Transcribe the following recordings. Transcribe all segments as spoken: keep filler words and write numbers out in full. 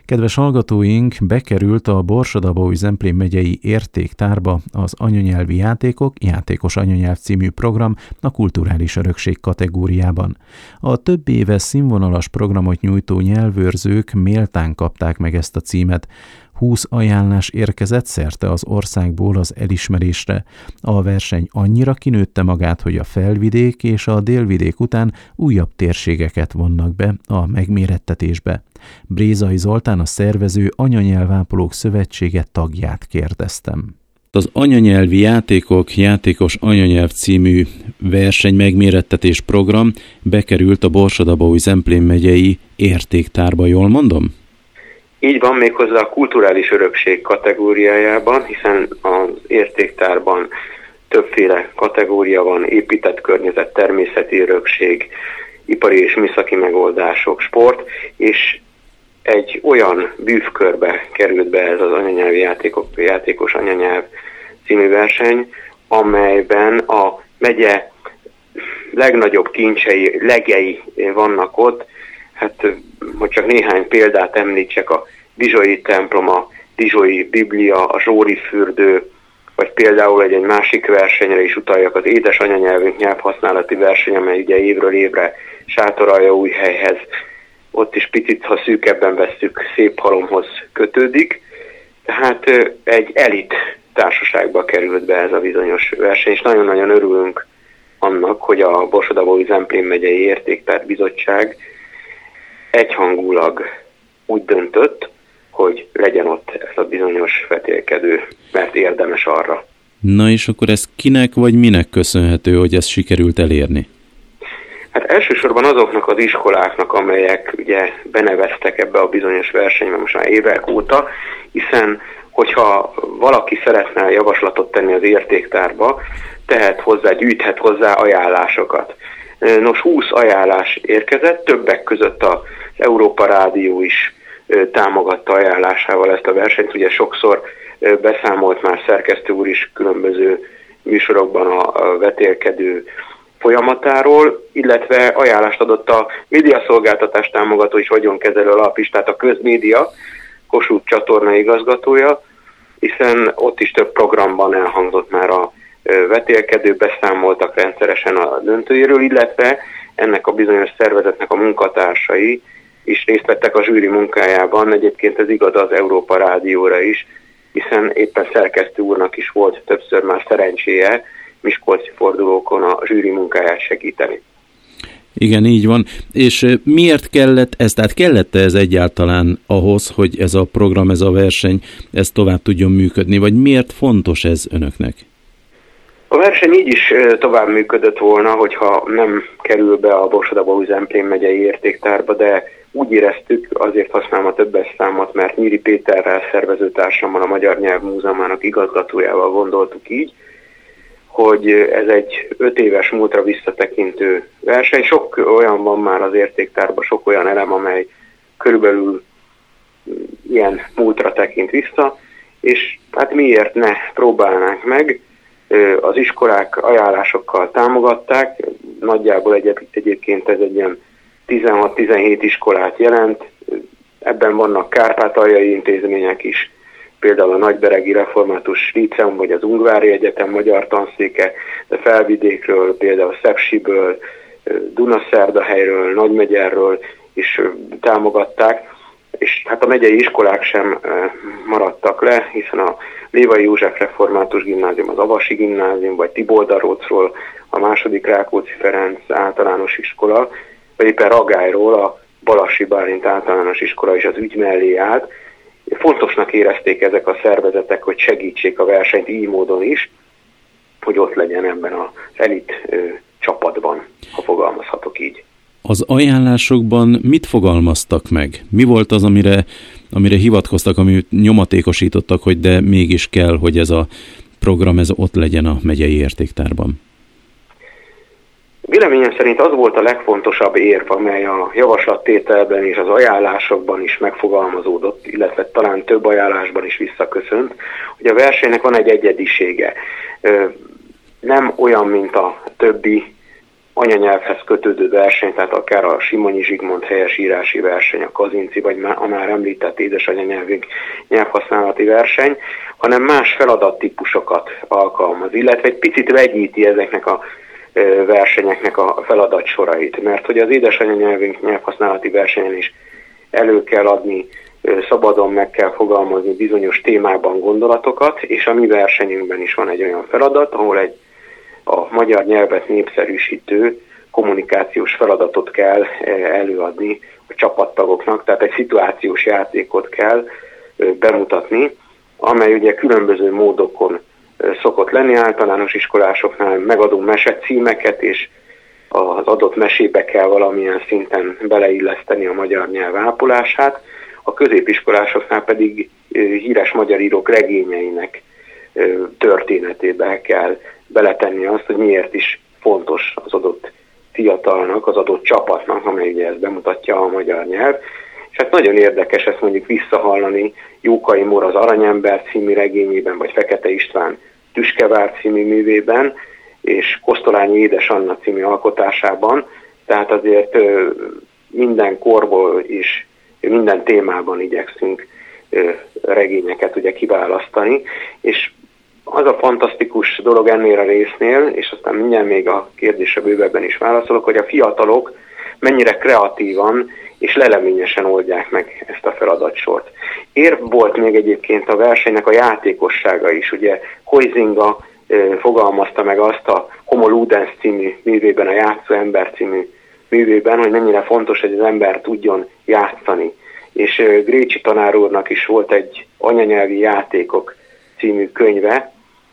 Kedves hallgatóink, bekerült a Borsod-Abaúj-Zemplén megyei értéktárba az anyanyelvi játékok, Játékos anyanyelv című program a kulturális örökség kategóriában. A több éves színvonalas programot nyújtó nyelvőrzők méltán kapták meg ezt a címet. húsz ajánlás érkezett szerte az országból az elismerésre. A verseny annyira kinőtte magát, hogy a felvidék és a délvidék után újabb térségeket vonnak be a megmérettetésbe. Brézai Zoltán, a szervező Anyanyelvápolók Szövetsége tagját kérdeztem. Az anyanyelvi játékok, Játékos anyanyelv című verseny megmérettetés program bekerült a Borsod-Abaúj-Zemplén megyei értéktárba, jól mondom? Így van, méghozzá a kulturális örökség kategóriájában, hiszen az értéktárban többféle kategória van: épített környezet, természeti örökség, ipari és műszaki megoldások, sport, és egy olyan bűvkörbe került be ez az anyanyelvi játékok, Játékos anyanyelv című verseny, amelyben a megye legnagyobb kincsei, legei vannak ott. Hát, hogy csak néhány példát említsek, a Dizsói templom, a Dizsói Biblia, a Zsóri fürdő, vagy például egy, egy másik versenyre is utaljak, az édes anyanyelvünk nyelvhasználati verseny, amely ugye évről évre Sátoraljaújhelyhez, ott is picit, ha szűkebben vesszük, Széphalomhoz kötődik. Tehát egy elit társaságba került be ez a bizonyos verseny, és nagyon-nagyon örülünk annak, hogy a Borsod-Abaúj-Zemplén megyei Értéktár Bizottság egyhangulag úgy döntött, hogy legyen ott ez a bizonyos vetélkedő, mert érdemes arra. Na és akkor ez kinek vagy minek köszönhető, hogy ezt sikerült elérni? Hát elsősorban azoknak az iskoláknak, amelyek ugye beneveztek ebbe a bizonyos versenybe most már évek óta, hiszen hogyha valaki szeretne javaslatot tenni az értéktárba, tehet hozzá, gyűjthet hozzá ajánlásokat. Nos, húsz ajánlás érkezett, többek között az Európa Rádió is támogatta ajánlásával ezt a versenyt. Ugye sokszor beszámolt már szerkesztő úr is különböző műsorokban a vetélkedő folyamatáról, illetve ajánlást adott a médiaszolgáltatás támogató és vagyonkezelő alap is, tehát a Közmédia Kossuth csatorna igazgatója, hiszen ott is több programban elhangzott már a vetélkedő, beszámoltak rendszeresen a döntőjéről, illetve ennek a bizonyos szervezetnek a munkatársai is részt vettek a zsűri munkájában. Egyébként ez igaz az Európa Rádióra is, hiszen éppen szerkesztő úrnak is volt többször már szerencséje miskolci fordulókon a zsűri munkáját segíteni. Igen, így van. És miért kellett ez? Tehát kellett-e ez egyáltalán ahhoz, hogy ez a program, ez a verseny, ez tovább tudjon működni? Vagy miért fontos ez önöknek? A verseny így is tovább működött volna, hogyha nem kerül be a Borsod-Abaúj-Zemplén megyei értéktárba, de úgy éreztük, azért használom a többes számot, mert Nyíri Péterrel, szervezőtársammal, a Magyar Nyelvmúzeumának igazgatójával gondoltuk így, hogy ez egy öt éves múltra visszatekintő verseny. Sok olyan van már az értéktárban, sok olyan elem, amely körülbelül ilyen múltra tekint vissza, és hát miért ne próbálnánk meg. Az iskolák ajánlásokkal támogatták, nagyjából egy, egyébként ez egy ilyen tizenhat-tizenhét iskolát jelent, ebben vannak kárpátaljai intézmények is, például a Nagyberegi Református Líceum, vagy az Ungvári Egyetem magyar tanszéke, de Felvidékről, például Szepsiből, Dunaszerdahelyről, Nagymegyerről is támogatták, és hát a megyei iskolák sem maradtak le, hiszen a Lévai József Református Gimnázium, az Avasi Gimnázium, vagy Tiboldarócról a második Rákóczi Ferenc általános iskola, vagy éppen Ragályról a Balassi Bálint általános iskola is az ügy mellé állt. Fontosnak érezték ezek a szervezetek, hogy segítsék a versenyt így módon is, hogy ott legyen ebben az elit ö, csapatban, ha fogalmazhatok így. Az ajánlásokban mit fogalmaztak meg? Mi volt az, amire, amire hivatkoztak, amit nyomatékosítottak, hogy de mégis kell, hogy ez a program ez ott legyen a megyei értéktárban? Véleményem szerint az volt a legfontosabb érv, amely a javaslattételben és az ajánlásokban is megfogalmazódott, illetve talán több ajánlásban is visszaköszönt, hogy a versenynek van egy egyedisége. Nem olyan, mint a többi anyanyelvhez kötődő verseny, tehát akár a Simonyi Zsigmond helyesírási verseny, a Kazinci, vagy a már említett édesanyanyelvünk nyelvhasználati verseny, hanem más feladattípusokat alkalmaz, illetve egy picit vegyíti ezeknek a versenyeknek a feladatsorait, mert hogy az édesanyanyelvünk nyelvhasználati versenyen is elő kell adni, szabadon meg kell fogalmazni bizonyos témában gondolatokat, és a mi versenyünkben is van egy olyan feladat, ahol egy a magyar nyelvet népszerűsítő kommunikációs feladatot kell előadni a csapattagoknak, tehát egy szituációs játékot kell bemutatni, amely ugye különböző módokon szokott lenni általános iskolásoknál, megadunk mesecímeket, és az adott mesébe kell valamilyen szinten beleilleszteni a magyar nyelv ápolását, a középiskolásoknál pedig híres magyar írók regényeinek történetébe kell beletenni azt, hogy miért is fontos az adott fiatalnak, az adott csapatnak, amely ugye ezt bemutatja a magyar nyelv. És hát nagyon érdekes ezt mondjuk visszahallani Jókai Mór az Aranyember című regényében, vagy Fekete István Tüskevár című művében, és Kosztolányi Édes Anna című alkotásában. Tehát azért minden korból is, minden témában igyekszünk regényeket ugye kiválasztani, és az a fantasztikus dolog ennél a résznél, és aztán mindjárt még a kérdésre bővebben is válaszolok, hogy a fiatalok mennyire kreatívan és leleményesen oldják meg ezt a feladatsort. Érv volt még egyébként a versenynek a játékossága is. Ugye Huizinga fogalmazta meg azt a Homo Ludens című művében, a Játszó ember című művében, hogy mennyire fontos, hogy az ember tudjon játszani. És Grécsi tanár úrnak is volt egy Anyanyelvi játékok című könyve,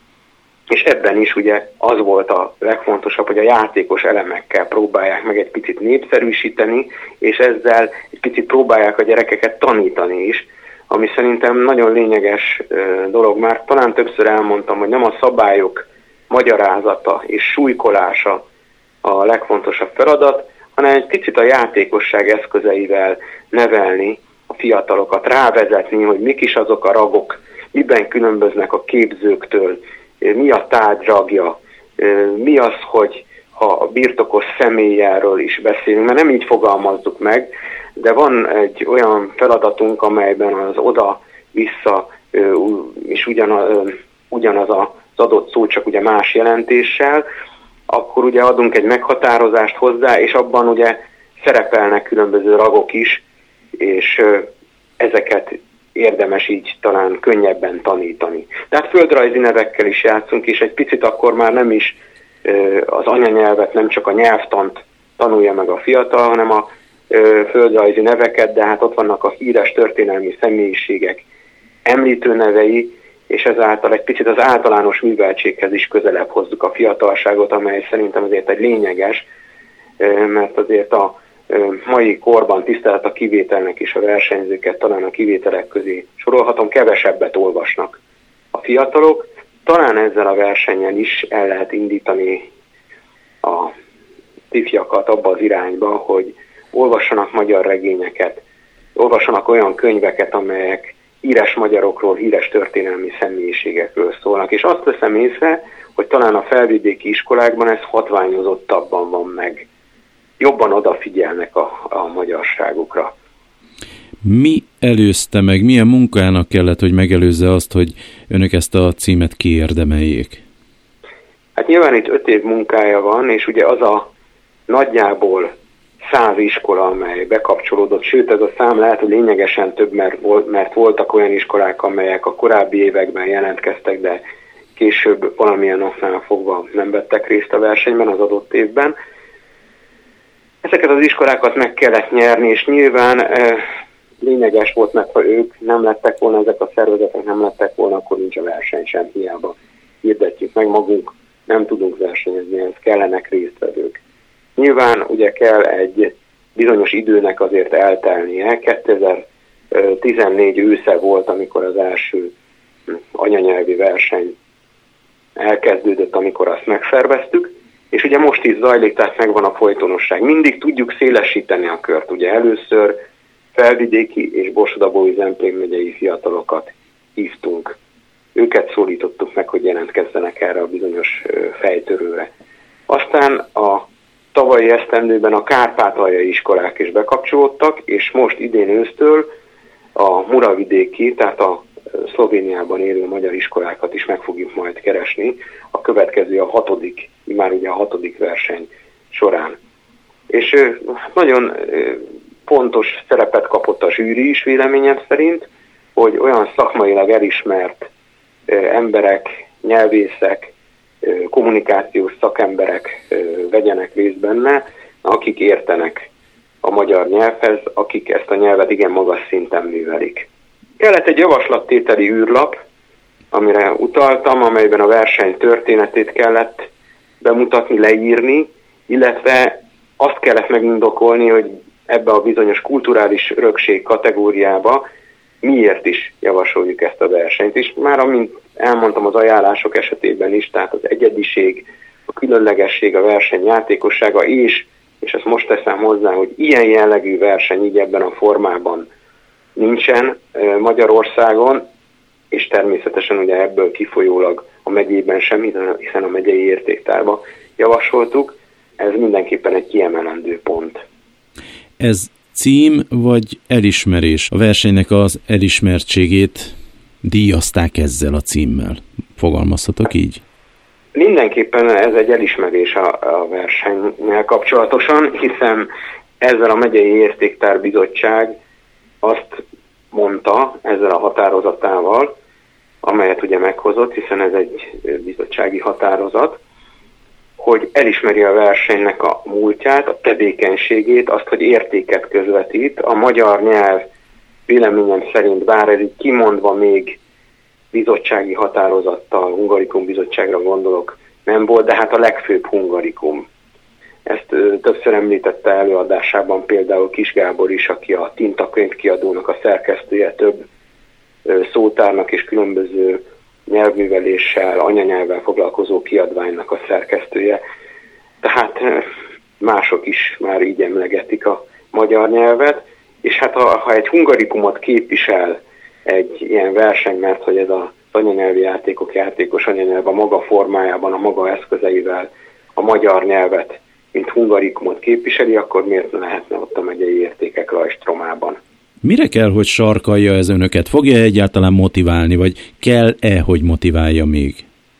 és ebben is ugye az volt a legfontosabb, hogy a játékos elemekkel próbálják meg egy picit népszerűsíteni, és ezzel egy picit próbálják a gyerekeket tanítani is, ami szerintem nagyon lényeges dolog. Már talán többször elmondtam, hogy nem a szabályok magyarázata és súlykolása a legfontosabb feladat, hanem egy picit a játékosság eszközeivel nevelni a fiatalokat, rávezetni, hogy mik is azok a ragok, miben különböznek a képzőktől, mi a tárgy ragja, mi az, hogy ha a birtokos személyéről is beszélünk, mert nem így fogalmazzuk meg, de van egy olyan feladatunk, amelyben az oda-vissza és ugyanaz, ugyanaz az adott szó, csak ugye más jelentéssel, akkor ugye adunk egy meghatározást hozzá, és abban ugye szerepelnek különböző ragok is, és ezeket érdemes így talán könnyebben tanítani. Tehát földrajzi nevekkel is játszunk, és egy picit akkor már nem is az anyanyelvet, nem csak a nyelvtant tanulja meg a fiatal, hanem a földrajzi neveket, de hát ott vannak a híres történelmi személyiségek említőnevei, és ezáltal egy picit az általános műveltséghez is közelebb hozzuk a fiatalságot, amely szerintem azért egy lényeges, mert azért a mai korban tisztelet a kivételnek is a versenyzőket talán a kivételek közé sorolhatom, kevesebbet olvasnak a fiatalok. Talán ezzel a versennyel is el lehet indítani a ifjakat abba az irányba, hogy olvassanak magyar regényeket, olvassanak olyan könyveket, amelyek híres magyarokról, híres történelmi személyiségekről szólnak. És azt veszem észre, hogy talán a felvidéki iskolákban ez hatványozottabban van meg. Jobban odafigyelnek a, a magyarságukra. Mi előzte meg, milyen munkának kellett, hogy megelőzze azt, hogy önök ezt a címet kiérdemeljék? Hát nyilván itt öt év munkája van, és ugye az a nagyjából száz iskola, amely bekapcsolódott, sőt ez a szám lehet, hogy lényegesen több, mert, volt, mert voltak olyan iskolák, amelyek a korábbi években jelentkeztek, de később valamilyen oknál fogva nem vettek részt a versenyben az adott évben. Ezeket az iskolákat meg kellett nyerni, és nyilván e, lényeges volt, mert ha ők nem lettek volna, ezek a szervezetek nem lettek volna, akkor nincs a verseny sem, hiába hirdetjük meg magunk, nem tudunk versenyezni, ez kellenek résztvevők. Nyilván ugye kell egy bizonyos időnek azért eltelnie. kétezer-tizennégy ősze volt, amikor az első anyanyelvi verseny elkezdődött, amikor azt megszerveztük, és ugye most is zajlik, tehát megvan a folytonosság. Mindig tudjuk szélesíteni a kört. Ugye először felvidéki és Borsod-Abaúj-Zemplén megyei fiatalokat hívtunk. Őket szólítottuk meg, hogy jelentkezzenek erre a bizonyos fejtörőre. Aztán a tavalyi esztendőben a kárpátaljai iskolák is bekapcsolódtak, és most idén ősztől a muravidéki, tehát a Szlovéniában élő magyar iskolákat is meg fogjuk majd keresni. A következő a hatodik, már ugye a hatodik verseny során. És nagyon fontos szerepet kapott a zsűri is véleményem szerint, hogy olyan szakmailag elismert emberek, nyelvészek, kommunikációs szakemberek vegyenek részt benne, akik értenek a magyar nyelvhez, akik ezt a nyelvet igen magas szinten művelik. Kellett egy javaslattételi űrlap, amire utaltam, amelyben a verseny történetét kellett bemutatni, leírni, illetve azt kellett megindokolni, hogy ebbe a bizonyos kulturális örökség kategóriába miért is javasoljuk ezt a versenyt. És már amint elmondtam az ajánlások esetében is, tehát az egyediség, a különlegesség, a verseny játékossága, és, és ezt most teszem hozzá, hogy ilyen jellegű verseny így ebben a formában nincsen Magyarországon, és természetesen ugye ebből kifolyólag a megyében sem, hiszen a megyei értéktárba javasoltuk, ez mindenképpen egy kiemelendő pont. Ez cím vagy elismerés? A versenynek az elismertségét díjazták ezzel a címmel. Fogalmazhatok így? Mindenképpen ez egy elismerés a, a versennyel kapcsolatosan, hiszen ezzel a megyei értéktárbizottság azt mondta ezzel a határozatával, amelyet ugye meghozott, hiszen ez egy bizottsági határozat, hogy elismeri a versenynek a múltját, a tevékenységét, azt, hogy értéket közvetít. A magyar nyelv véleményem szerint, bár ez így kimondva még bizottsági határozattal, Hungarikum bizottságra gondolok, nem volt, de hát a legfőbb Hungarikum. Ezt ö, többször említette előadásában például Kis Gábor is, aki a Tinta könyvkiadónak a szerkesztője, több ö, szótárnak és különböző nyelvműveléssel, anyanyelvvel foglalkozó kiadványnak a szerkesztője. Tehát ö, mások is már így emlegetik a magyar nyelvet, és hát ha, ha egy hungarikumot képvisel egy ilyen verseny, mert hogy ez az anyanyelvi játékok játékos anyanyelv a maga formájában, a maga eszközeivel a magyar nyelvet, mint hungarikumot képviseli, akkor miért ne lehetne ott a megyei értékek rajstromában? Mire kell, hogy sarkalja ez önöket? Fogja egyáltalán motiválni, vagy kell-e, hogy motiválja még?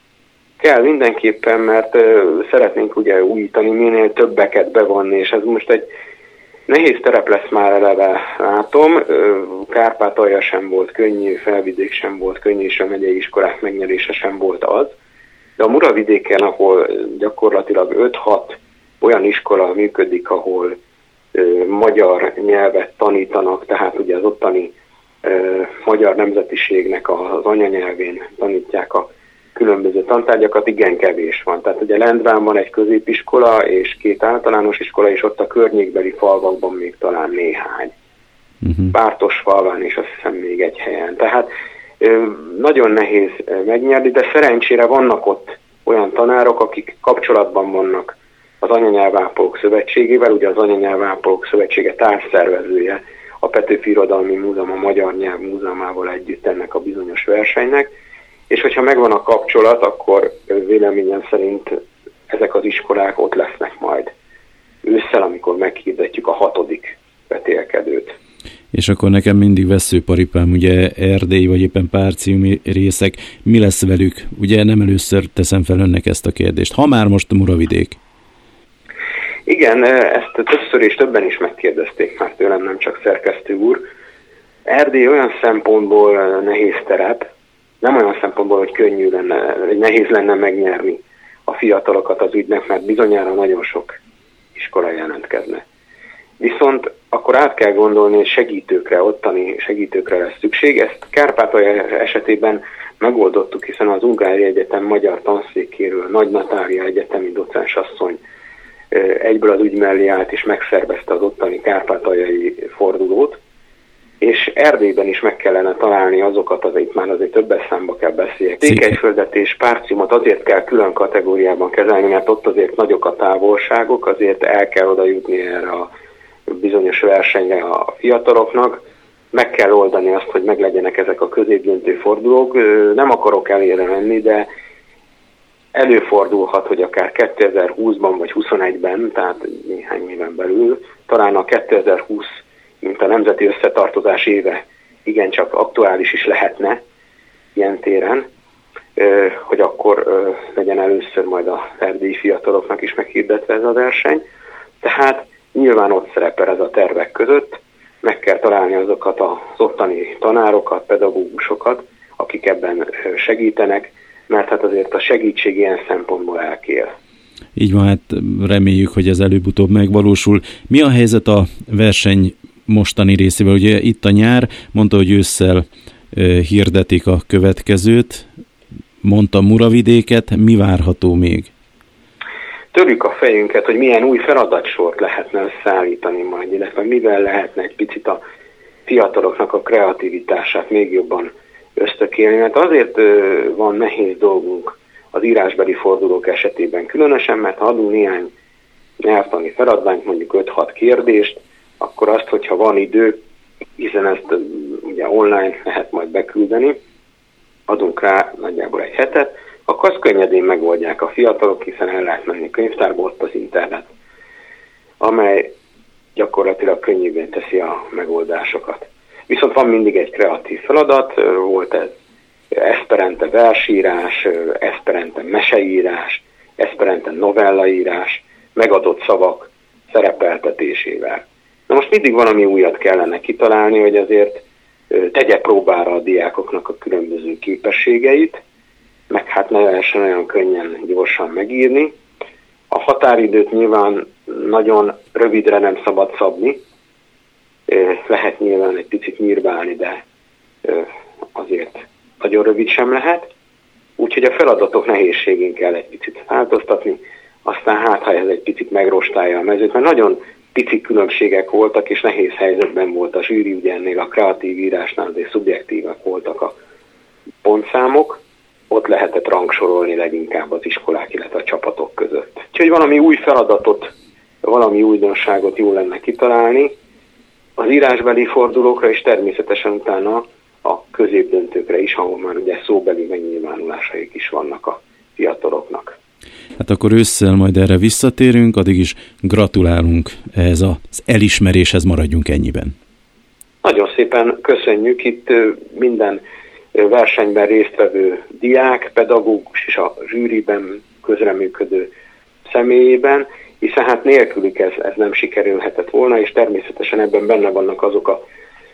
Kell mindenképpen, mert uh, szeretnénk ugye újítani, minél többeket bevonni, és ez most egy nehéz terep lesz már eleve, látom. Uh, Kárpátalja sem volt könnyű, Felvidék sem volt könnyű, és a megyei iskolák megnyerése sem volt az. De a Muravidéken, ahol gyakorlatilag öt-hat olyan iskola működik, ahol ö, magyar nyelvet tanítanak, tehát ugye az ottani ö, magyar nemzetiségnek az anyanyelvén tanítják a különböző tantárgyakat, igen kevés van. Tehát ugye Lendván van egy középiskola és két általános iskola, és ott a környékbeli falvakban még talán néhány. Uh-huh. Bártosfalván és azt hiszem még egy helyen. Tehát ö, nagyon nehéz megnyerni, de szerencsére vannak ott olyan tanárok, akik kapcsolatban vannak az Anyanyelvápolók Szövetségével, ugye az Anyanyelvápolók Szövetsége társszervezője, a Petőfi Irodalmi Múzeum a Magyar Nyelv Múzeumával együtt ennek a bizonyos versenynek, és hogyha megvan a kapcsolat, akkor véleményem szerint ezek az iskolák ott lesznek majd ősszel, amikor meghirdetjük a hatodik vetélkedőt. És akkor nekem mindig veszőparipám, ugye Erdély, vagy éppen Párciumi részek, mi lesz velük? Ugye nem először teszem fel önnek ezt a kérdést. Ha már most Muravidék. Igen, ezt többször és többen is megkérdezték már tőlem, nem csak szerkesztő úr. Erdély olyan szempontból nehéz terep, nem olyan szempontból, hogy könnyű lenne, nehéz lenne megnyerni a fiatalokat az ügynek, mert bizonyára nagyon sok iskola jelentkezne. Viszont akkor át kell gondolni, hogy segítőkre, ottani segítőkre lesz szükség. Ezt Kárpátalja esetében megoldottuk, hiszen az Ungári Egyetem magyar tanszékéről Nagy Natália egyetemi docensasszony egyből az ügy mellé állt és megszervezte az ottani kárpátaljai fordulót, és Erdélyben is meg kellene találni azokat, az itt már azért többes számba kell beszéljek. Székelyföldet és Párciumot azért kell külön kategóriában kezelni, mert ott azért nagyok a távolságok, azért el kell oda jutni erre a bizonyos versenyre a fiataloknak. Meg kell oldani azt, hogy meglegyenek ezek a középdöntő fordulók. Nem akarok elére menni, de előfordulhat, hogy akár kétezer-húszban vagy huszonegyben, tehát néhány éven belül, talán a kétezer-húsz, mint a nemzeti összetartozás éve igencsak aktuális is lehetne ilyen téren, hogy akkor legyen először majd a erdélyi fiataloknak is meghirdetve ez a verseny. Tehát nyilván ott szerepel ez a tervek között, meg kell találni azokat az ottani tanárokat, pedagógusokat, akik ebben segítenek, mert hát azért a segítség ilyen szempontból elkél. Így van, hát reméljük, hogy ez előbb-utóbb megvalósul. Mi a helyzet a verseny mostani részével? Ugye itt a nyár, mondta, hogy ősszel hirdetik a következőt, mondta Muravidéket, mi várható még? Törjük a fejünket, hogy milyen új feladatsort lehetne összeállítani majd, illetve mivel lehetne egy picit a fiataloknak a kreativitását még jobban ösztökélni, mert azért van nehéz dolgunk az írásbeli fordulók esetében különösen, mert ha adunk néhány nyelvtani feladványt, mondjuk öt-hat kérdést, akkor azt, hogyha van idő, hiszen ezt ugye online lehet majd beküldeni, adunk rá nagyjából egy hetet, akkor azt könnyedén megoldják a fiatalok, hiszen el lehet menni könyvtárba, ott az internet, amely gyakorlatilag könnyűbbé teszi a megoldásokat. Viszont van mindig egy kreatív feladat, volt ez eszperente versírás, eszperente meseírás, eszperente novellaírás, megadott szavak szerepeltetésével. Na most mindig valami újat kellene kitalálni, hogy azért tegye próbára a diákoknak a különböző képességeit, meg hát ne lehessen olyan könnyen, gyorsan megírni. A határidőt nyilván nagyon rövidre nem szabad szabni, lehet nyilván egy picit nyírbálni, de azért nagyon rövid sem lehet. Úgyhogy a feladatok nehézségén kell egy picit változtatni, aztán hát, ha ez egy picit megrostálja a mezőt, mert nagyon pici különbségek voltak, és nehéz helyzetben volt a zsűri, ugye ennél a kreatív írásnál azért szubjektívak voltak a pontszámok, ott lehetett rangsorolni leginkább az iskolák, illetve a csapatok között. Úgyhogy valami új feladatot, valami újdonságot jó lenne kitalálni, az írásbeli fordulókra és természetesen utána a középdöntőkre is, ahol már ugye szóbeli megnyilvánulásaik is vannak a fiataloknak. Hát akkor ősszel majd erre visszatérünk, addig is gratulálunk ehhez az elismeréshez, maradjunk ennyiben. Nagyon szépen köszönjük, itt minden versenyben résztvevő diák, pedagógus és a zsűriben közreműködő személyében, hiszen hát nélkülük ez, ez nem sikerülhetett volna, és természetesen ebben benne vannak azok a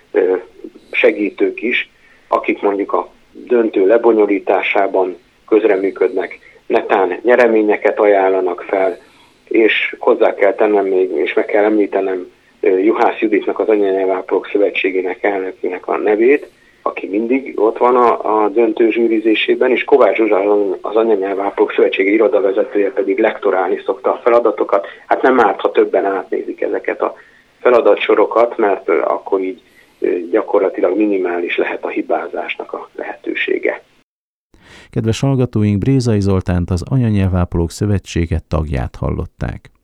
segítők is, akik mondjuk a döntő lebonyolításában közreműködnek, netán nyereményeket ajánlanak fel, és hozzá kell tennem még, és meg kell említenem Juhász Juditnak, az Anyanyelvápolók Szövetségének elnökének a nevét, aki mindig ott van a, a döntő zsűrizésében, és Kovács Zsuzsa, az Anyanyelvápolók Szövetsége irodavezetője pedig lektorálni szokta a feladatokat. Hát nem árt, ha többen átnézik ezeket a feladatsorokat, mert akkor így gyakorlatilag minimális lehet a hibázásnak a lehetősége. Kedves hallgatóink, Brézai Zoltánt, az Anyanyelvápolók Szövetsége tagját hallották.